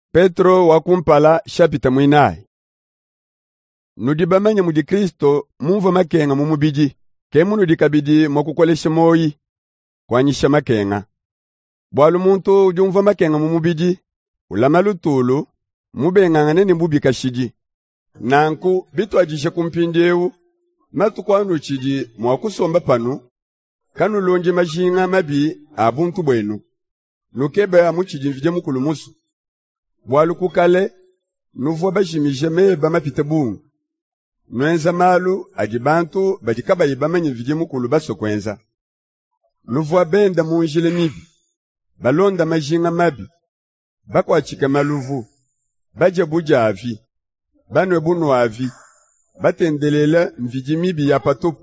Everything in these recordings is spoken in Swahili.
Petro wakumpala shapita mwinayi. Nudibamanya mudi Kristo mumva makenga mumubiji. Kemu nudikabidi mwakukolesha moyi kwanyisha makenga. Bwalu muntu ujumva makenga mumubiji. Ulamalutulu mubengangane ni mbubika shiji. Nanku bitu ajisha kumpindeu. Matu kwanu chiji mwakusomba panu. Kanu lonje majinga mabi abuntu bwenu. Nukebe amuchiji mvije mukulumusu. Bwalu kukale nuvuwa bajimije meba mapite bungu. Nwenza malu ajibantu bajikaba yibamanye mvije mukulu baso kwenza. Nuvuwa benda munjile mibi. Balonda majinga mabi. Bakwachika maluvu. Baje buja avi. Banwe bunu avi. Batendelela mvije mibi ya patupu.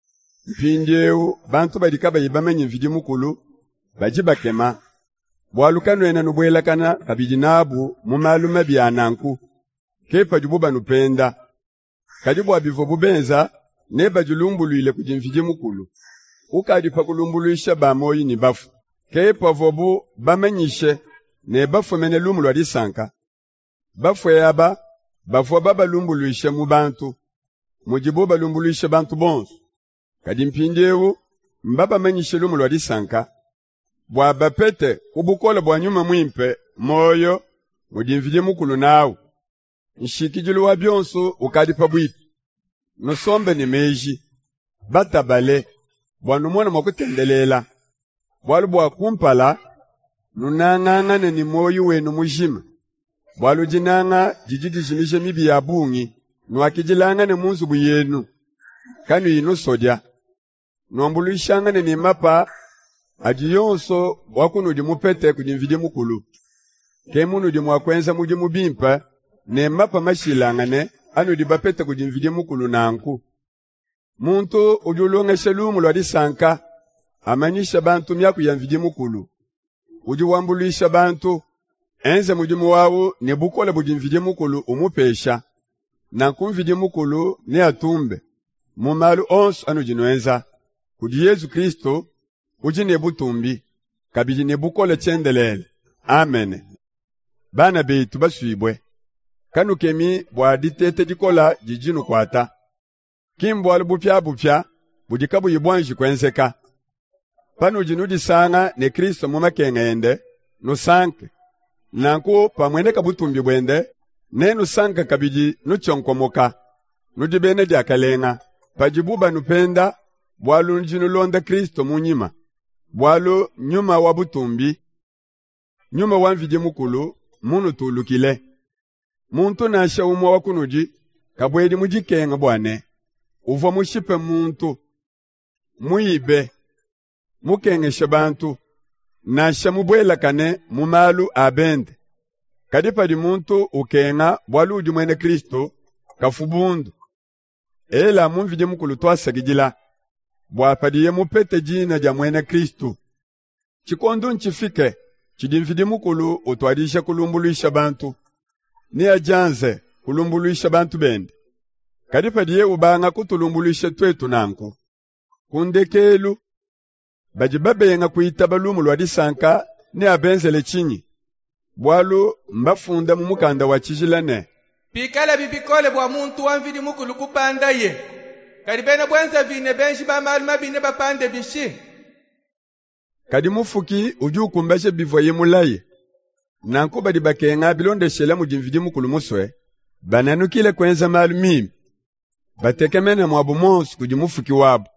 Mpindeu bantu bajikaba yibamanye mvije mukulu bajibakema. Bwalukano ena nubwela kana kabijinabu mumalu mabi ananku. Kepa jububa nupenda. Kajibu abivo bubenza neba julumbulu ile kujimvije mukulu. Ukadipa kulumbuluisha bamoyi ni bafu. Kepa vobu bamenyishe ne bafu mene lumulu adisanka. Bafu yaba bafu baba lumbuluisha mubantu. Mujibu balumbuluisha bantu bonsu. Kadimpindewu mbaba menyishe lumulu adisanka. Bwaba pete kubukola bwa nyuma mwimpe moyo mudimvije mukulu nawo. Nshikijulu wa byonso ukadipa bwipi. Nusombe ni meji. Batabale. Bwanumona mwakutendelela. Bwalu bwa kumpala. Nunangangane ni moyo wenu mujima. Bwalu jinanga jijijimishe mibi ya bungi. Nwakijilangane munzu buyenu. Kanu inu sodya. Nwambuluishangane ni mapa. Ajiyonso wakunu jimupete kujimvije mukulu. Kemunu jimwakwenza mujimubimpa. Ne mapa mashilangane. Anu dibapete kujimvije mukulu nanku. Muntu ujulunga shelumu lwadi sanka. Amanyisha bantu miyaku ya mvije mukulu. Ujuwambulisha bantu. Enze mujimu wawu ne bukola bujimvije mukulu umupesha. Nanku mvije mukulu ne atumbe. Mumalu onsu anu jinuenza. Kuji Yesu Kristo. Ujine butumbi. Kabijine bukola chendelele. Amen. Bana beitu baswibwe. Kanu kemi bwaditete dikola jijinu kwata. Kimbwalu bupya budikabu yibwanji kwenzeka. Panu jinudi sanga ne Kristo mumakenga ende nusanke. Nanku pamwendeka butumbi bwende ne nusanka kabiji nuchonkomoka. Nudibene diakalenga. Pajibuba nupenda bwalu njinu londa Kristo munyima. Bwalu nyuma wa butumbi. Nyuma wa mvije mukulu munu tulukile. Muntu nasha umwa wakunuji, kabwedi mujikenga bwane. Uva mushipe muntu, muibe, mukengeshe bantu, nasha mubwela kane mumalu abende. Kadipa di muntu ukenga bwalu ujumwene Kristo, kafubundu. Ela mumvije mukulu twasagijila, bwapadiye mupete jina jamwene Kristo. Chikondu nchifike, chidimvije mukulu utwadisha kulumbuluisha bantu. Ni ajanze kulumbuluisha bantu bende. Kadipa diye ubanga kutulumbuluisha twetu nanku. Kundekelu. Bajibabenga kuitaba lumu lwadisanka ni abenzele chinyi. Bwalu mbafunda mumukanda wa chijilane. Pikala bibikole bwa muntu wamvidi mukulu kupanda ye. Kadibena bwenza vine benshi ba maluma bine bapande bishi. Kadimufuki ujukumbashe bivoye mulaye. Nanku badi bakenga bilonde shela mujimvidi mukulu muswe. Bananukile kwenza malu mimi. Batekemene mwabu monsu kujimufuki wabu.